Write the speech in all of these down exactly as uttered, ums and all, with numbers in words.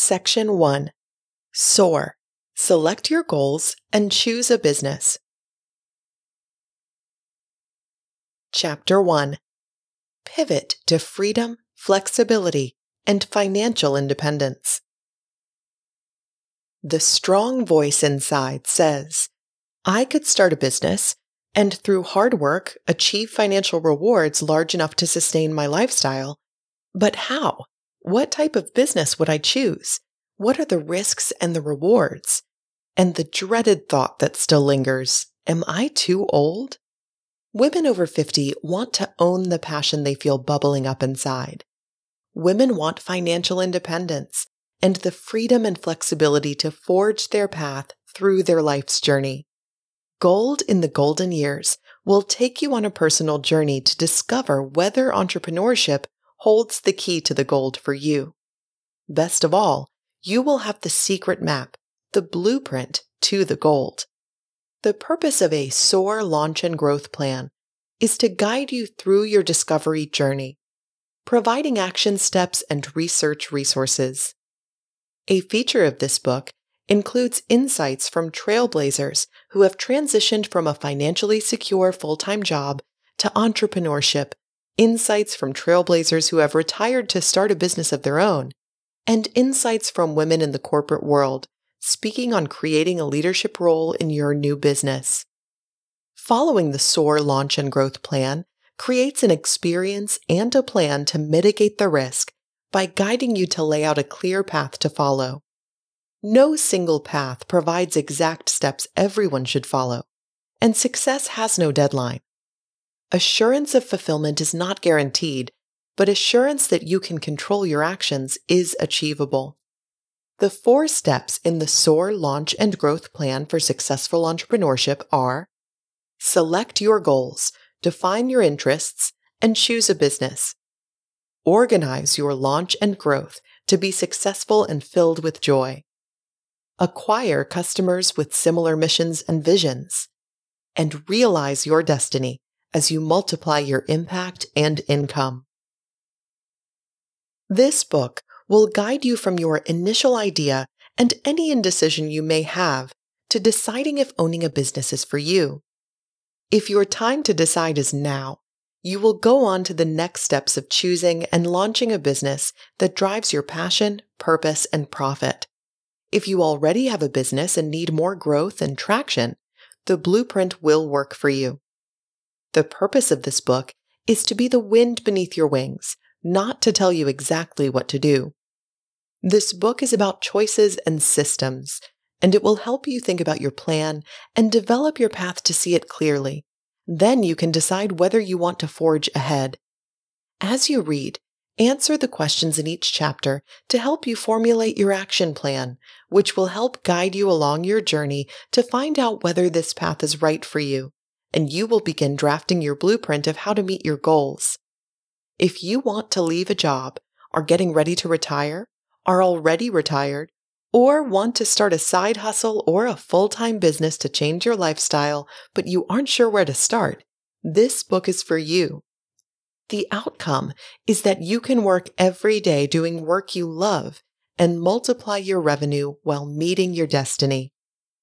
Section one. Soar. Select your goals and choose a business. Chapter one. Pivot to freedom, flexibility, and financial independence. The strong voice inside says, I could start a business and through hard work achieve financial rewards large enough to sustain my lifestyle. But how? What type of business would I choose? What are the risks and the rewards? And the dreaded thought that still lingers, am I too old? Women over fifty want to own the passion they feel bubbling up inside. Women want financial independence and the freedom and flexibility to forge their path through their life's journey. Gold in the Golden Years will take you on a personal journey to discover whether entrepreneurship holds the key to the gold for you. Best of all, you will have the secret map, the blueprint to the gold. The purpose of a SOAR launch and growth plan is to guide you through your discovery journey, providing action steps and research resources. A feature of this book includes insights from trailblazers who have transitioned from a financially secure full-time job to entrepreneurship, insights from trailblazers who have retired to start a business of their own, and insights from women in the corporate world speaking on creating a leadership role in your new business. Following the SOAR launch and growth plan creates an experience and a plan to mitigate the risk by guiding you to lay out a clear path to follow. No single path provides exact steps everyone should follow, and success has no deadline. Assurance of fulfillment is not guaranteed, but assurance that you can control your actions is achievable. The four steps in the SOAR launch and growth plan for successful entrepreneurship are: select your goals, define your interests, and choose a business. Organize your launch and growth to be successful and filled with joy. Acquire customers with similar missions and visions. And realize your destiny as you multiply your impact and income. This book will guide you from your initial idea and any indecision you may have to deciding if owning a business is for you. If your time to decide is now, you will go on to the next steps of choosing and launching a business that drives your passion, purpose, and profit. If you already have a business and need more growth and traction, the blueprint will work for you. The purpose of this book is to be the wind beneath your wings, not to tell you exactly what to do. This book is about choices and systems, and it will help you think about your plan and develop your path to see it clearly. Then you can decide whether you want to forge ahead. As you read, answer the questions in each chapter to help you formulate your action plan, which will help guide you along your journey to find out whether this path is right for you, and you will begin drafting your blueprint of how to meet your goals. If you want to leave a job, are getting ready to retire, are already retired, or want to start a side hustle or a full-time business to change your lifestyle, but you aren't sure where to start, this book is for you. The outcome is that you can work every day doing work you love and multiply your revenue while meeting your destiny.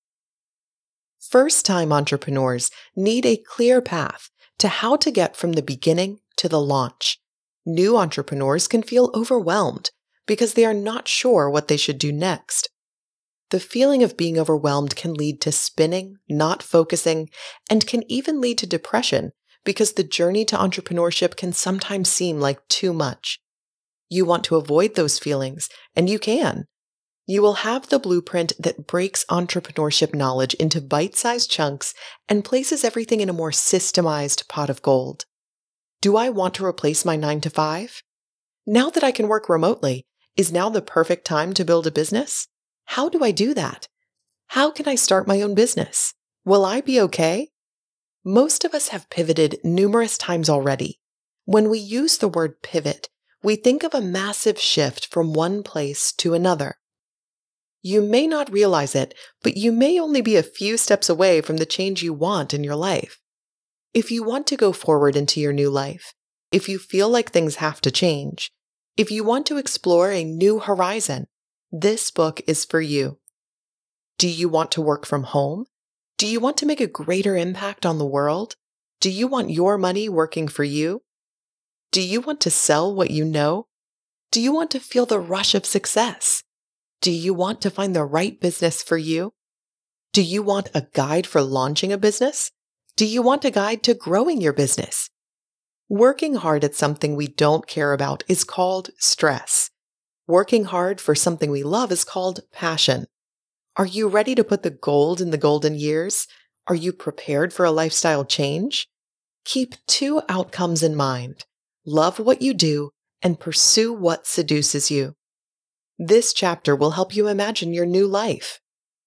First-time entrepreneurs need a clear path to how to get from the beginning to the launch. New entrepreneurs can feel overwhelmed because they are not sure what they should do next. The feeling of being overwhelmed can lead to spinning, not focusing, and can even lead to depression because the journey to entrepreneurship can sometimes seem like too much. You want to avoid those feelings, and you can. You will have the blueprint that breaks entrepreneurship knowledge into bite-sized chunks and places everything in a more systemized pot of gold. Do I want to replace my nine to five? Now that I can work remotely, is now the perfect time to build a business? How do I do that? How can I start my own business? Will I be okay? Most of us have pivoted numerous times already. When we use the word pivot, we think of a massive shift from one place to another. You may not realize it, but you may only be a few steps away from the change you want in your life. If you want to go forward into your new life, if you feel like things have to change, if you want to explore a new horizon, This book is for you. Do you want to work from home? Do you want to make a greater impact on the world? Do you want your money working for you? Do you want to sell what you know? Do you want to feel the rush of success? Do you want to find the right business for you? Do you want a guide for launching a business? Do you want a guide to growing your business? Working hard at something we don't care about is called stress. Working hard for something we love is called passion. Are you ready to put the gold in the golden years? Are you prepared for a lifestyle change? Keep two outcomes in mind. Love what you do and pursue what seduces you. This chapter will help you imagine your new life.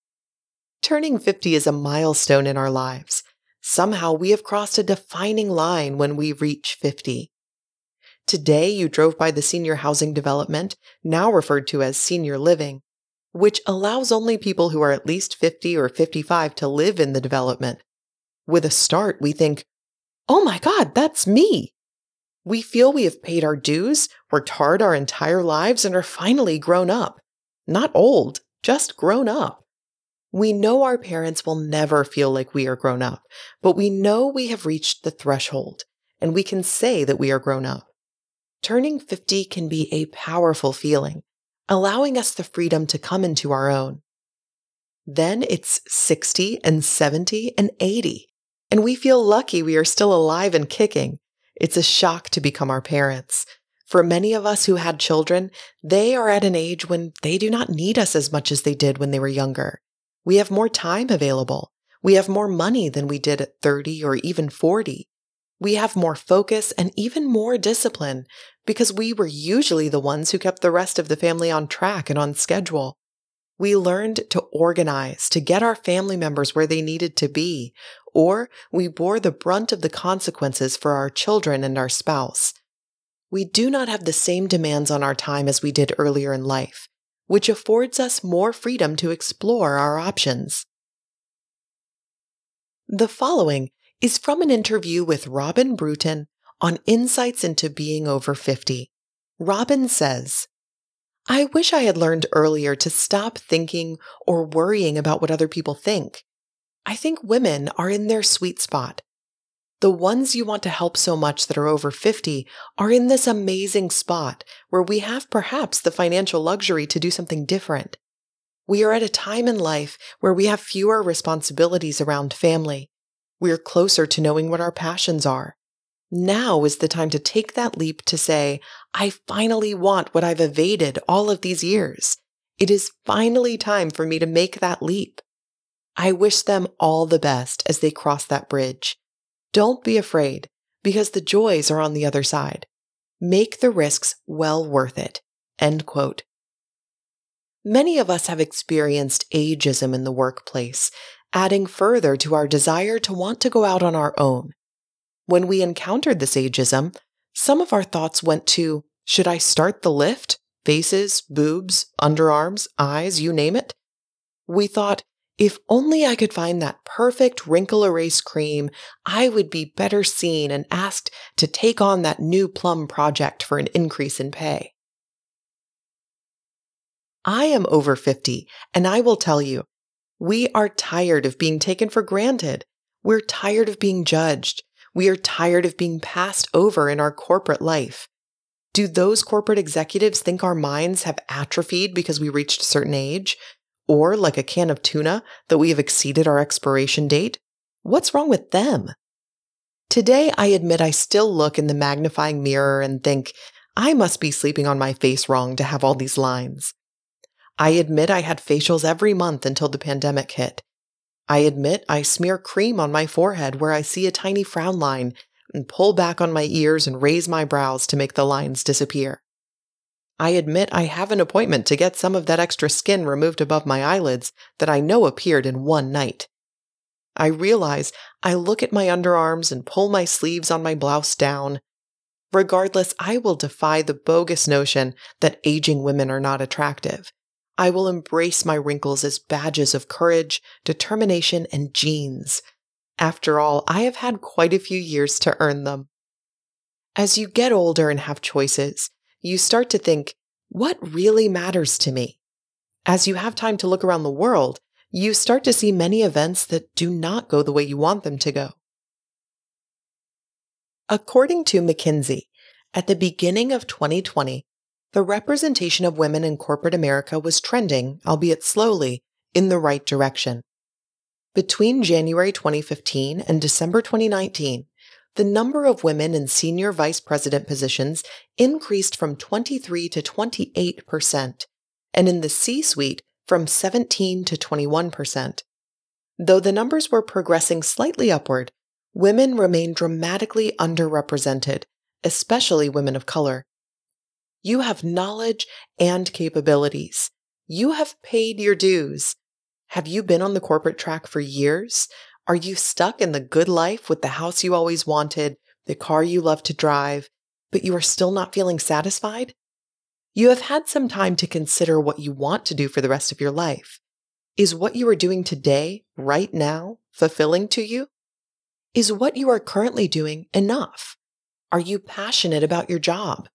Turning fifty is a milestone in our lives. Somehow we have crossed a defining line when we reach fifty. Today you drove by the senior housing development, now referred to as senior living, which allows only people who are at least fifty or fifty-five to live in the development. With a start, we think, oh my God, that's me. We feel we have paid our dues, worked hard our entire lives, and are finally grown up. Not old, just grown up. We know our parents will never feel like we are grown up, but we know we have reached the threshold, and we can say that we are grown up. Turning fifty can be a powerful feeling, allowing us the freedom to come into our own. Then it's sixty and seventy and eighty, and we feel lucky we are still alive and kicking. It's a shock to become our parents. For many of us who had children, they are at an age when they do not need us as much as they did when they were younger. We have more time available. We have more money than we did at thirty or even forty. We have more focus and even more discipline because we were usually the ones who kept the rest of the family on track and on schedule. We learned to organize, to get our family members where they needed to be, or we bore the brunt of the consequences for our children and our spouse. We do not have the same demands on our time as we did earlier in life, which affords us more freedom to explore our options. The following is from an interview with Robin Bruton on insights into being over fifty. Robin says, I wish I had learned earlier to stop thinking or worrying about what other people think. I think women are in their sweet spot. The ones you want to help so much that are over fifty are in this amazing spot where we have perhaps the financial luxury to do something different. We are at a time in life where we have fewer responsibilities around family. We are closer to knowing what our passions are. Now is the time to take that leap to say, I finally want what I've evaded all of these years. It is finally time for me to make that leap. I wish them all the best as they cross that bridge. Don't be afraid, because the joys are on the other side. Make the risks well worth it. End quote. Many of us have experienced ageism in the workplace, adding further to our desire to want to go out on our own. When we encountered this ageism, some of our thoughts went to, should I start the lift? Faces, boobs, underarms, eyes, you name it. We thought, if only I could find that perfect wrinkle erase cream, I would be better seen and asked to take on that new plum project for an increase in pay. I am over fifty, and I will tell you, we are tired of being taken for granted. We're tired of being judged. We are tired of being passed over in our corporate life. Do those corporate executives think our minds have atrophied because we reached a certain age? Or, like a can of tuna, that we have exceeded our expiration date? What's wrong with them? Today, I admit I still look in the magnifying mirror and think, I must be sleeping on my face wrong to have all these lines. I admit I had facials every month until the pandemic hit. I admit I smear cream on my forehead where I see a tiny frown line and pull back on my ears and raise my brows to make the lines disappear. I admit I have an appointment to get some of that extra skin removed above my eyelids that I know appeared in one night. I realize I look at my underarms and pull my sleeves on my blouse down. Regardless, I will defy the bogus notion that aging women are not attractive. I will embrace my wrinkles as badges of courage, determination, and genes. After all, I have had quite a few years to earn them. As you get older and have choices, you start to think, what really matters to me? As you have time to look around the world, you start to see many events that do not go the way you want them to go. According to McKinsey, at the beginning of twenty twenty, the representation of women in corporate America was trending, albeit slowly, in the right direction. Between January twenty fifteen and December twenty nineteen, the number of women in senior vice president positions increased from twenty-three to twenty-eight percent, and in the C-suite from seventeen to twenty-one percent. Though the numbers were progressing slightly upward, women remain dramatically underrepresented, especially women of color. You have knowledge and capabilities. You have paid your dues. Have you been on the corporate track for years? Are you stuck in the good life with the house you always wanted, the car you love to drive, but you are still not feeling satisfied? You have had some time to consider what you want to do for the rest of your life. Is what you are doing today, right now, fulfilling to you? Is what you are currently doing enough? Are you passionate about your job?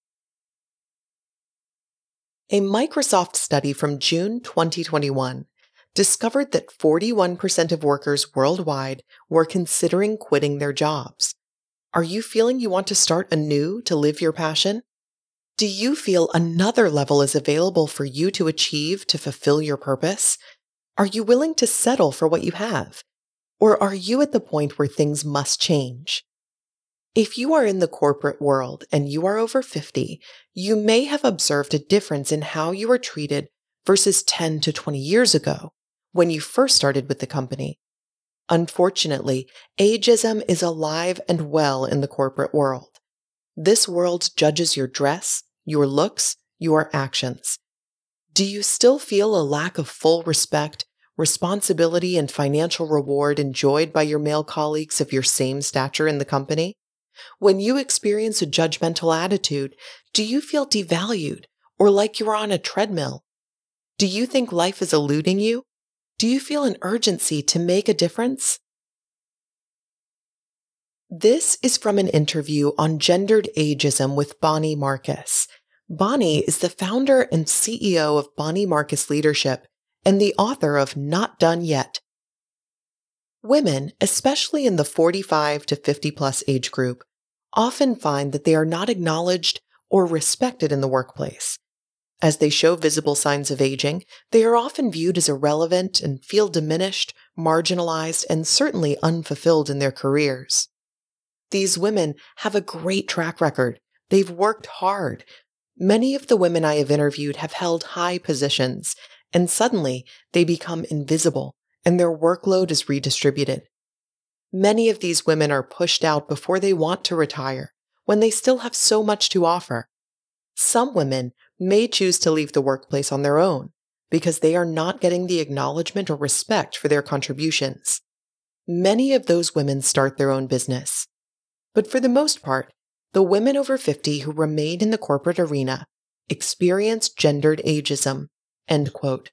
A Microsoft study from June twenty twenty-one discovered that forty-one percent of workers worldwide were considering quitting their jobs. Are you feeling you want to start anew to live your passion? Do you feel another level is available for you to achieve to fulfill your purpose? Are you willing to settle for what you have? Or are you at the point where things must change? If you are in the corporate world and you are over fifty, you may have observed a difference in how you were treated versus ten to twenty years ago when you first started with the company. Unfortunately, ageism is alive and well in the corporate world. This world judges your dress, your looks, your actions. Do you still feel a lack of full respect, responsibility, and financial reward enjoyed by your male colleagues of your same stature in the company? When you experience a judgmental attitude, do you feel devalued or like you're on a treadmill? Do you think life is eluding you? Do you feel an urgency to make a difference? This is from an interview on gendered ageism with Bonnie Marcus. Bonnie is the founder and C E O of Bonnie Marcus Leadership and the author of Not Done Yet. Women, especially in the forty-five to fifty plus age group, often find that they are not acknowledged or respected in the workplace. As they show visible signs of aging, they are often viewed as irrelevant and feel diminished, marginalized, and certainly unfulfilled in their careers. These women have a great track record. They've worked hard. Many of the women I have interviewed have held high positions, and suddenly they become invisible and their workload is redistributed. Many of these women are pushed out before they want to retire, when they still have so much to offer. Some women may choose to leave the workplace on their own because they are not getting the acknowledgement or respect for their contributions. Many of those women start their own business. But for the most part, the women over fifty who remain in the corporate arena experience gendered ageism. End quote.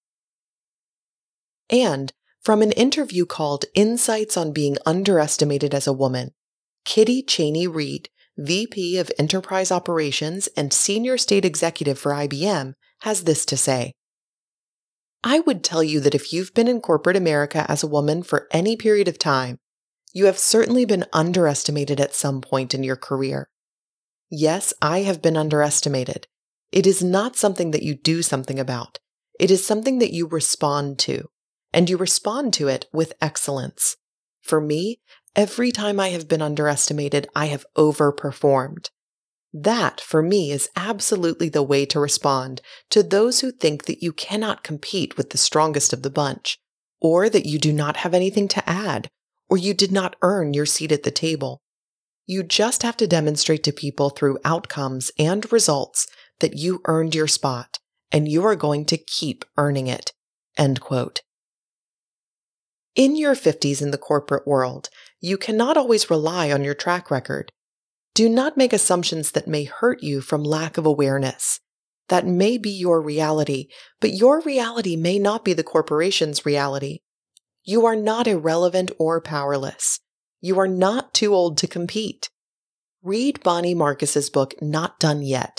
And from an interview called Insights on Being Underestimated as a Woman, Kitty Cheney Reed, V P of Enterprise Operations and Senior State Executive for I B M, has this to say. I would tell you that if you've been in corporate America as a woman for any period of time, you have certainly been underestimated at some point in your career. Yes, I have been underestimated. It is not something that you do something about. It is something that you respond to, and you respond to it with excellence. For me, every time I have been underestimated, I have overperformed. That, for me, is absolutely the way to respond to those who think that you cannot compete with the strongest of the bunch, or that you do not have anything to add, or you did not earn your seat at the table. You just have to demonstrate to people through outcomes and results that you earned your spot, and you are going to keep earning it. End quote. In your fifties in the corporate world, you cannot always rely on your track record. Do not make assumptions that may hurt you from lack of awareness. That may be your reality, but your reality may not be the corporation's reality. You are not irrelevant or powerless. You are not too old to compete. Read Bonnie Marcus's book, Not Done Yet,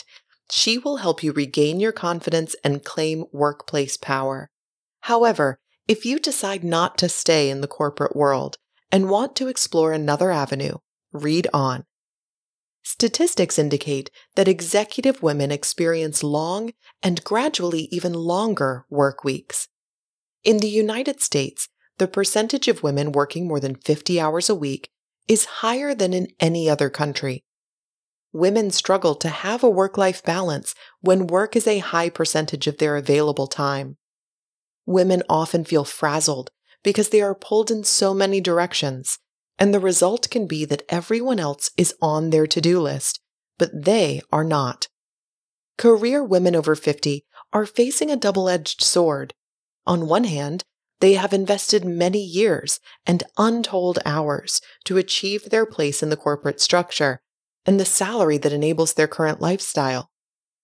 She will help you regain your confidence and claim workplace power. However, if you decide not to stay in the corporate world and want to explore another avenue, read on. Statistics indicate that executive women experience long and gradually even longer work weeks. In the United States, the percentage of women working more than fifty hours a week is higher than in any other country. Women struggle to have a work-life balance when work is a high percentage of their available time. Women often feel frazzled because they are pulled in so many directions, and the result can be that everyone else is on their to-do list, but they are not. Career women over fifty are facing a double-edged sword. On one hand, they have invested many years and untold hours to achieve their place in the corporate structure and the salary that enables their current lifestyle.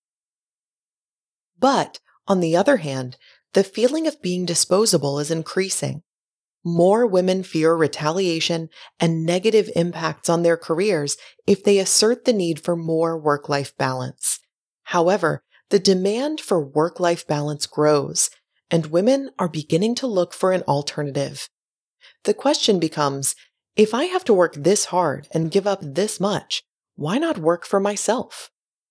But, on the other hand, the feeling of being disposable is increasing. More women fear retaliation and negative impacts on their careers if they assert the need for more work-life balance. However, the demand for work-life balance grows, and women are beginning to look for an alternative. The question becomes, if I have to work this hard and give up this much, why not work for myself?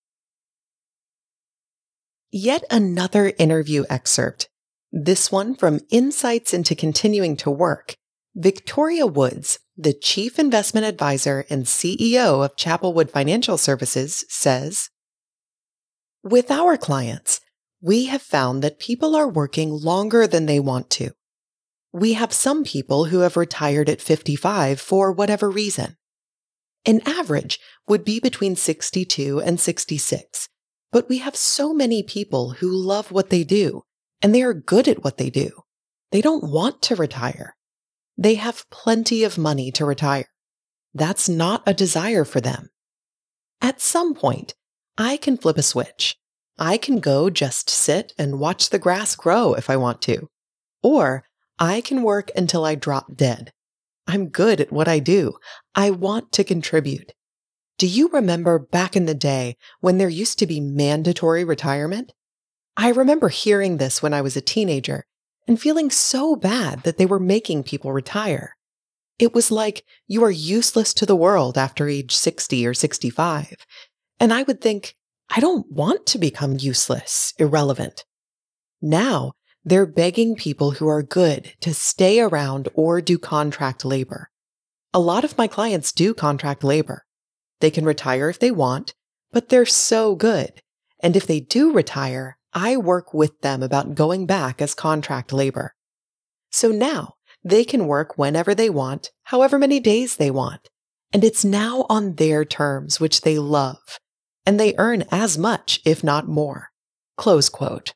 Yet another interview excerpt. This one from Insights into Continuing to Work. Victoria Woods, the Chief Investment Advisor and C E O of Chapelwood Financial Services, says, "With our clients, we have found that people are working longer than they want to. We have some people who have retired at fifty-five for whatever reason. An average would be between sixty-two and sixty-six, but we have so many people who love what they do, and they are good at what they do. They don't want to retire. They have plenty of money to retire. That's not a desire for them. At some point, I can flip a switch. I can go just sit and watch the grass grow if I want to. Or I can work until I drop dead. I'm good at what I do. I want to contribute. Do you remember back in the day when there used to be mandatory retirement? I remember hearing this when I was a teenager and feeling so bad that they were making people retire. It was like you are useless to the world after age sixty or sixty-five. And I would think, I don't want to become useless, irrelevant. Now, they're begging people who are good to stay around or do contract labor. A lot of my clients do contract labor. They can retire if they want, but they're so good. And if they do retire, I work with them about going back as contract labor. So now, they can work whenever they want, however many days they want. And it's now on their terms, which they love. And they earn as much, if not more." Close quote.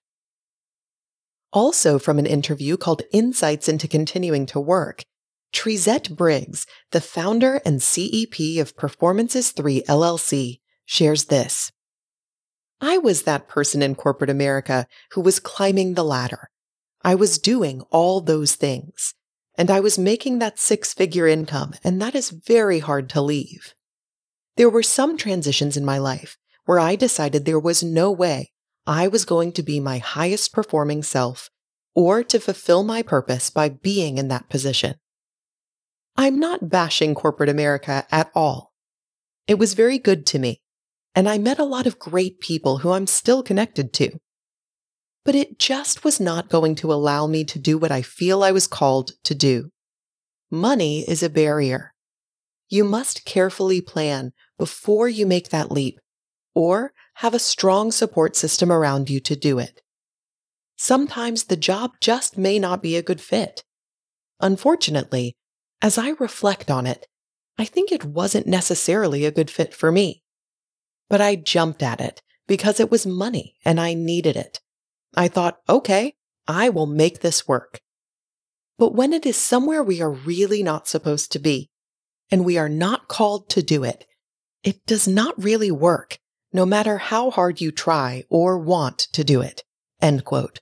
Also from an interview called Insights into Continuing to Work, Trizette Briggs, the founder and C E P of Performances three L L C, shares this. "I was that person in corporate America who was climbing the ladder. I was doing all those things, and I was making that six-figure income, and that is very hard to leave. There were some transitions in my life where I decided there was no way I was going to be my highest performing self or to fulfill my purpose by being in that position. I'm not bashing corporate America at all. It was very good to me, and I met a lot of great people who I'm still connected to. But it just was not going to allow me to do what I feel I was called to do. Money is a barrier. You must carefully plan before you make that leap, or have a strong support system around you to do it. Sometimes the job just may not be a good fit. Unfortunately, as I reflect on it, I think it wasn't necessarily a good fit for me. But I jumped at it because it was money and I needed it. I thought, okay, I will make this work. But when it is somewhere we are really not supposed to be, and we are not called to do it, it does not really work, no matter how hard you try or want to do it." End quote.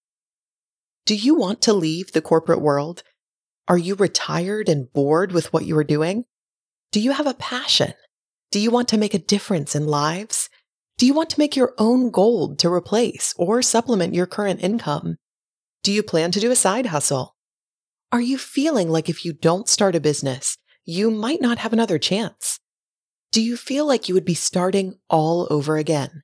Do you want to leave the corporate world? Are you retired and bored with what you are doing? Do you have a passion? Do you want to make a difference in lives? Do you want to make your own gold to replace or supplement your current income? Do you plan to do a side hustle? Are you feeling like if you don't start a business, you might not have another chance? Do you feel like you would be starting all over again?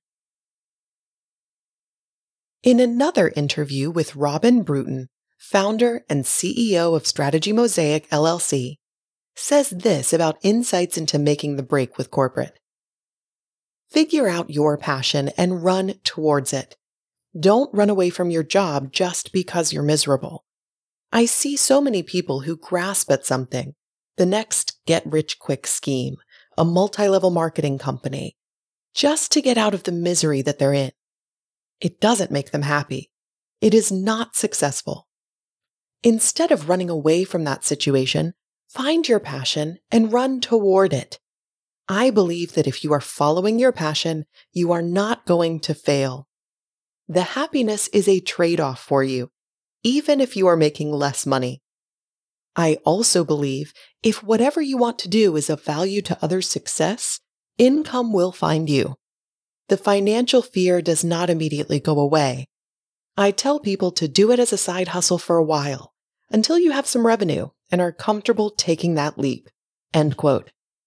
In another interview with Robin Bruton, founder and C E O of Strategy Mosaic L L C, says this about insights into making the break with corporate. Figure out your passion and run towards it. Don't run away from your job just because you're miserable. I see so many people who grasp at something, the next get-rich-quick scheme, a multi-level marketing company, just to get out of the misery that they're in. It doesn't make them happy. It is not successful. Instead of running away from that situation, find your passion and run toward it. I believe that if you are following your passion, you are not going to fail. The happiness is a trade-off for you, even if you are making less money. I also believe if whatever you want to do is of value to others' success, income will find you. The financial fear does not immediately go away. I tell people to do it as a side hustle for a while, until you have some revenue and are comfortable taking that leap. End quote.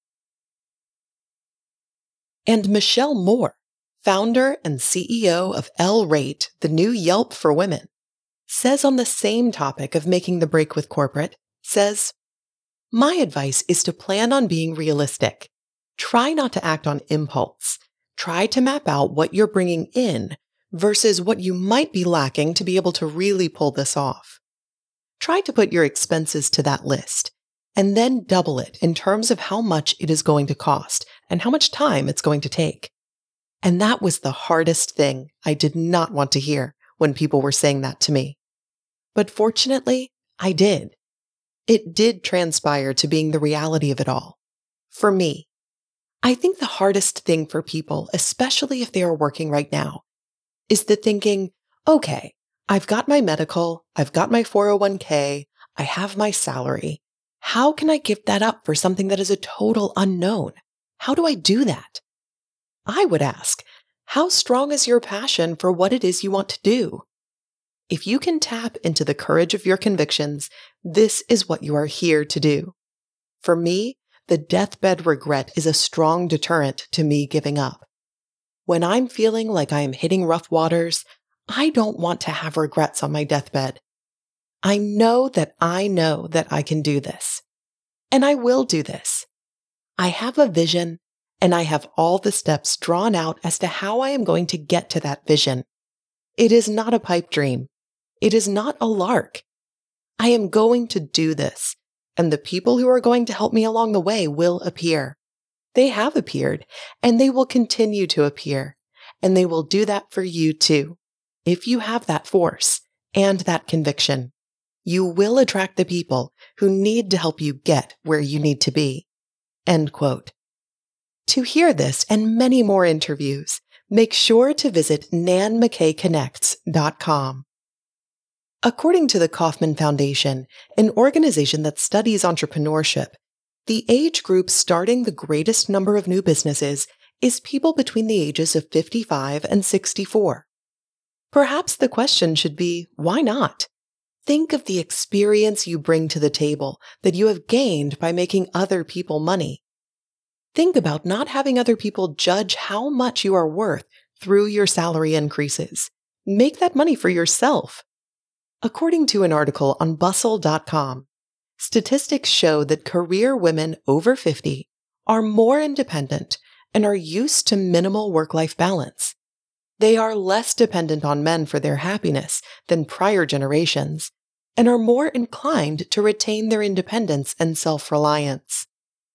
And Michelle Moore, founder and C E O of L-Rate, the new Yelp for women, says on the same topic of making the break with corporate, says, my advice is to plan on being realistic. Try not to act on impulse. Try to map out what you're bringing in versus what you might be lacking to be able to really pull this off. Try to put your expenses to that list and then double it in terms of how much it is going to cost and how much time it's going to take. And that was the hardest thing I did not want to hear when people were saying that to me. But fortunately, I did. It did transpire to being the reality of it all. For me, I think the hardest thing for people, especially if they are working right now, is the thinking, okay, I've got my medical, I've got my four oh one k, I have my salary. How can I give that up for something that is a total unknown? How do I do that? I would ask, how strong is your passion for what it is you want to do? If you can tap into the courage of your convictions, this is what you are here to do. For me, the deathbed regret is a strong deterrent to me giving up. When I'm feeling like I am hitting rough waters, I don't want to have regrets on my deathbed. I know that I know that I can do this. And I will do this. I have a vision, and I have all the steps drawn out as to how I am going to get to that vision. It is not a pipe dream. It is not a lark. I am going to do this, and the people who are going to help me along the way will appear. They have appeared, and they will continue to appear, and they will do that for you too. If you have that force and that conviction, you will attract the people who need to help you get where you need to be. End quote. To hear this and many more interviews, make sure to visit nan mckay connects dot com. According to the Kauffman Foundation, an organization that studies entrepreneurship, the age group starting the greatest number of new businesses is people between the ages of fifty-five and sixty-four. Perhaps the question should be, why not? Think of the experience you bring to the table that you have gained by making other people money. Think about not having other people judge how much you are worth through your salary increases. Make that money for yourself. According to an article on bustle dot com, statistics show that career women over fifty are more independent and are used to minimal work-life balance. They are less dependent on men for their happiness than prior generations and are more inclined to retain their independence and self-reliance.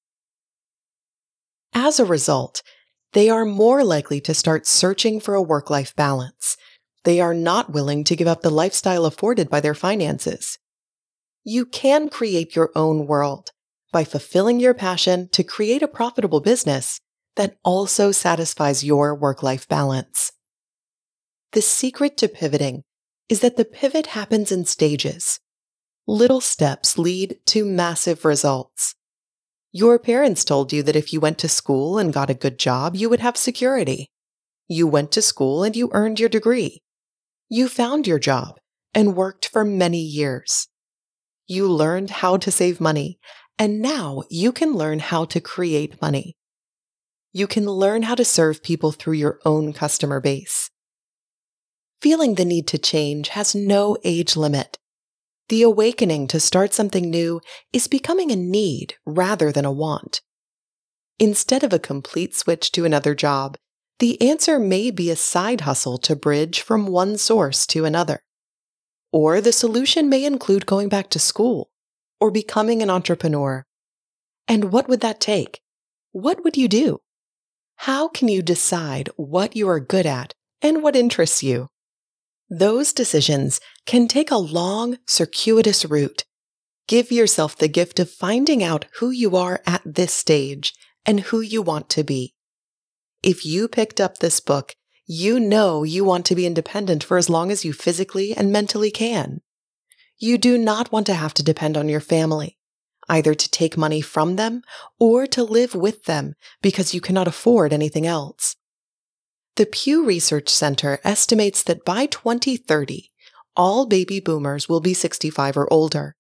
As a result, they are more likely to start searching for a work-life balance. They are not willing to give up the lifestyle afforded by their finances. You can create your own world by fulfilling your passion to create a profitable business that also satisfies your work-life balance. The secret to pivoting is that the pivot happens in stages. Little steps lead to massive results. Your parents told you that if you went to school and got a good job, you would have security. You went to school and you earned your degree. You found your job and worked for many years. You learned how to save money, and now you can learn how to create money. You can learn how to serve people through your own customer base. Feeling the need to change has no age limit. The awakening to start something new is becoming a need rather than a want. Instead of a complete switch to another job, the answer may be a side hustle to bridge from one source to another. Or the solution may include going back to school or becoming an entrepreneur. And what would that take? What would you do? How can you decide what you are good at and what interests you? Those decisions can take a long, circuitous route. Give yourself the gift of finding out who you are at this stage and who you want to be. If you picked up this book, you know you want to be independent for as long as you physically and mentally can. You do not want to have to depend on your family, either to take money from them or to live with them because you cannot afford anything else. The Pew Research Center estimates that by twenty thirty, all baby boomers will be sixty-five or older.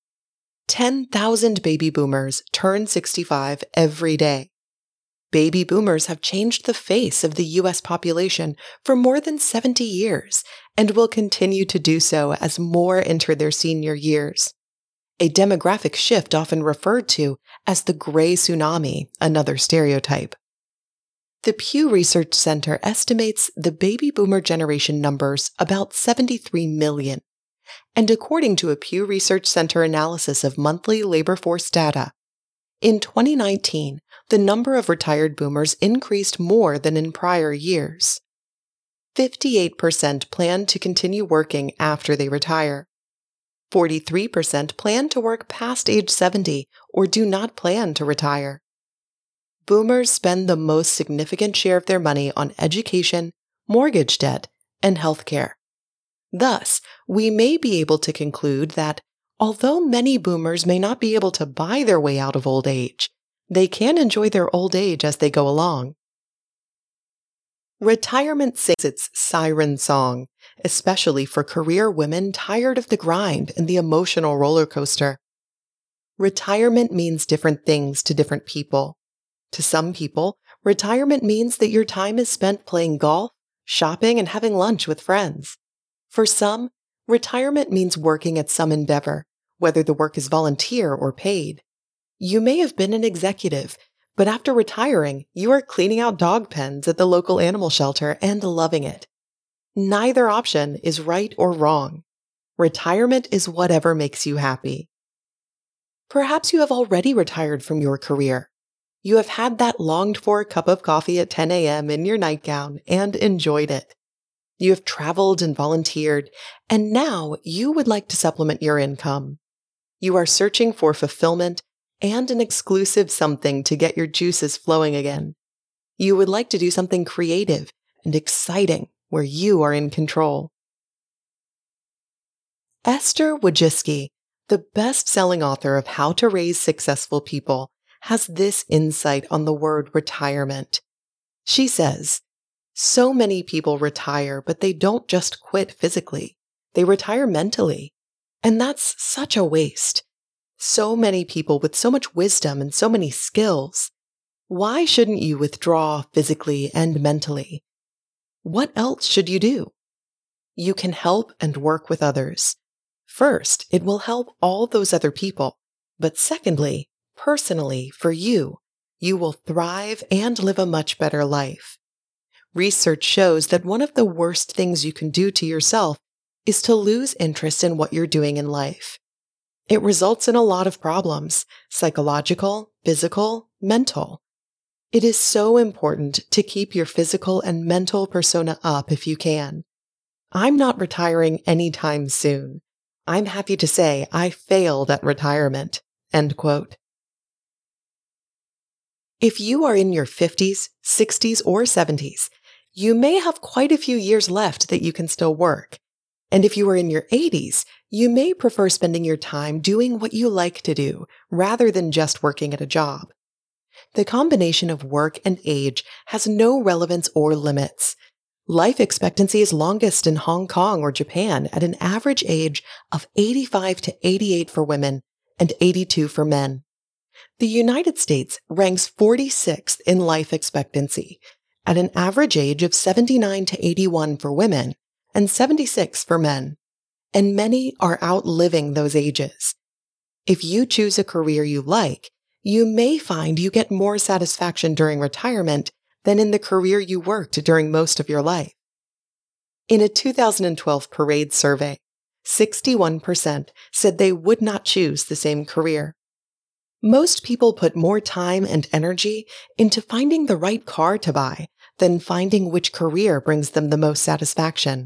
ten thousand baby boomers turn sixty-five every day. Baby boomers have changed the face of the U S population for more than seventy years and will continue to do so as more enter their senior years. A demographic shift often referred to as the gray tsunami, another stereotype. The Pew Research Center estimates the baby boomer generation numbers about seventy-three million. And according to a Pew Research Center analysis of monthly labor force data, in twenty nineteen, the number of retired boomers increased more than in prior years. fifty-eight percent plan to continue working after they retire. forty-three percent plan to work past age seventy or do not plan to retire. Boomers spend the most significant share of their money on education, mortgage debt, and healthcare. Thus, we may be able to conclude that although many boomers may not be able to buy their way out of old age, they can enjoy their old age as they go along. Retirement sings its siren song, especially for career women tired of the grind and the emotional roller coaster. Retirement means different things to different people. To some people, retirement means that your time is spent playing golf, shopping, and having lunch with friends. For some, retirement means working at some endeavor, whether the work is volunteer or paid. You may have been an executive, but after retiring, you are cleaning out dog pens at the local animal shelter and loving it. Neither option is right or wrong. Retirement is whatever makes you happy. Perhaps you have already retired from your career. You have had that longed-for cup of coffee at ten a.m. in your nightgown and enjoyed it. You have traveled and volunteered, and now you would like to supplement your income. You are searching for fulfillment and an exclusive something to get your juices flowing again. You would like to do something creative and exciting where you are in control. Esther Wojcicki, the best-selling author of How to Raise Successful People, has this insight on the word retirement. She says, so many people retire, but they don't just quit physically. They retire mentally. And that's such a waste. So many people with so much wisdom and so many skills. Why shouldn't you withdraw physically and mentally? What else should you do? You can help and work with others. First, it will help all those other people. But secondly, personally, for you, you will thrive and live a much better life. Research shows that one of the worst things you can do to yourself is to lose interest in what you're doing in life. It results in a lot of problems, psychological, physical, mental. It is so important to keep your physical and mental persona up if you can. I'm not retiring anytime soon. I'm happy to say I failed at retirement. End quote. If you are in your fifties, sixties, or seventies, you may have quite a few years left that you can still work. And if you are in your eighties, you may prefer spending your time doing what you like to do rather than just working at a job. The combination of work and age has no relevance or limits. Life expectancy is longest in Hong Kong or Japan at an average age of eighty-five to eighty-eight for women and eighty-two for men. The United States ranks forty-sixth in life expectancy at an average age of seventy-nine to eighty-one for women and seventy-six for men, and many are outliving those ages. If you choose a career you like, you may find you get more satisfaction during retirement than in the career you worked during most of your life. In a two thousand twelve Parade survey, sixty-one percent said they would not choose the same career. Most people put more time and energy into finding the right car to buy than finding which career brings them the most satisfaction.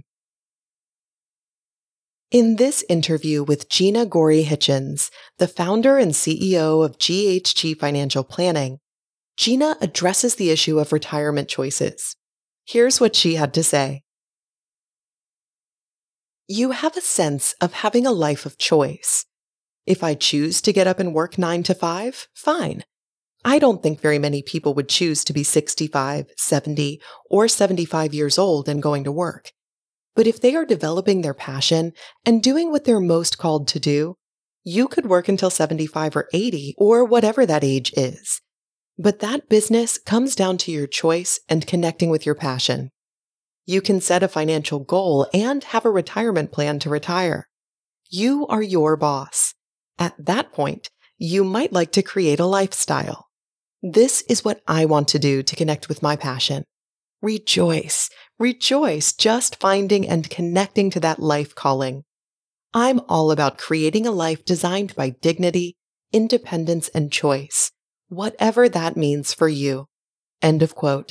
In this interview with Gina Gorey Hitchens, the founder and C E O of G H G Financial Planning, Gina addresses the issue of retirement choices. Here's what she had to say. You have a sense of having a life of choice. If I choose to get up and work nine to five, fine. I don't think very many people would choose to be sixty-five, seventy, or seventy-five years old and going to work. But if they are developing their passion and doing what they're most called to do, you could work until seventy-five or eighty or whatever that age is. But that business comes down to your choice and connecting with your passion. You can set a financial goal and have a retirement plan to retire. You are your boss. At that point, you might like to create a lifestyle. This is what I want to do to connect with my passion. Rejoice, rejoice just finding and connecting to that life calling. I'm all about creating a life designed by dignity, independence, and choice, whatever that means for you. End of quote.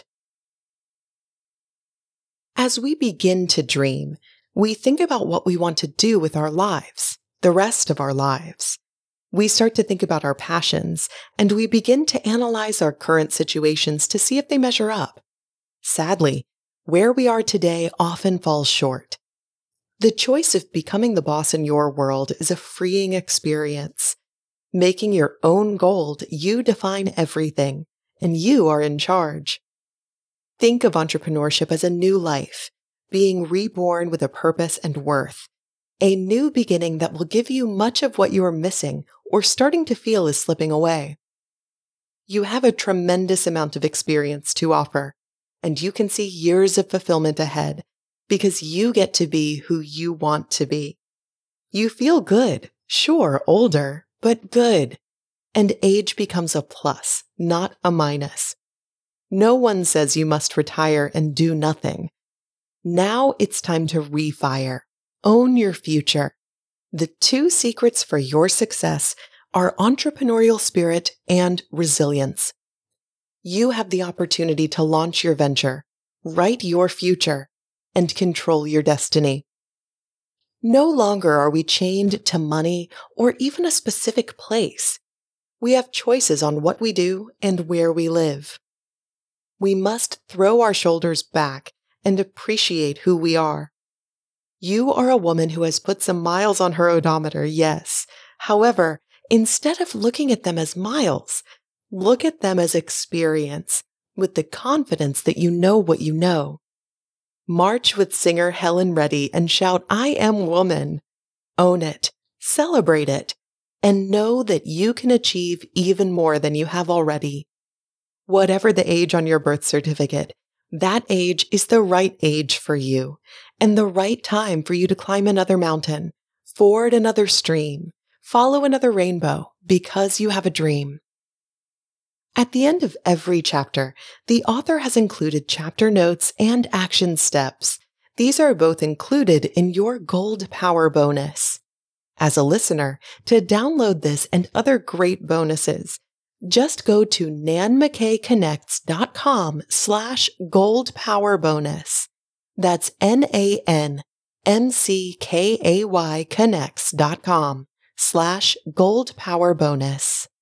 As we begin to dream, we think about what we want to do with our lives, the rest of our lives. We start to think about our passions, and we begin to analyze our current situations to see if they measure up. Sadly, where we are today often falls short. The choice of becoming the boss in your world is a freeing experience. Making your own gold, you define everything, and you are in charge. Think of entrepreneurship as a new life, being reborn with a purpose and worth, a new beginning that will give you much of what you are missing or starting to feel is slipping away. You have a tremendous amount of experience to offer, and you can see years of fulfillment ahead because you get to be who you want to be. You feel good, sure, older, but good. And age becomes a plus, not a minus. No one says you must retire and do nothing. Now it's time to refire. Own your future. The two secrets for your success are entrepreneurial spirit and resilience. You have the opportunity to launch your venture, write your future, and control your destiny. No longer are we chained to money or even a specific place. We have choices on what we do and where we live. We must throw our shoulders back and appreciate who we are. You are a woman who has put some miles on her odometer, yes. However, instead of looking at them as miles, look at them as experience, with the confidence that you know what you know. March with singer Helen Reddy and shout, "I am woman." Own it, celebrate it, and know that you can achieve even more than you have already. Whatever the age on your birth certificate, that age is the right age for you, and the right time for you to climb another mountain, ford another stream, follow another rainbow, because you have a dream. At the end of every chapter, the author has included chapter notes and action steps. These are both included in your Gold Power bonus. As a listener, to download this and other great bonuses, just go to nanmckayconnects.com slash gold power bonus. That's N-A-N-M-C-K-A-Y connects.com slash gold power bonus.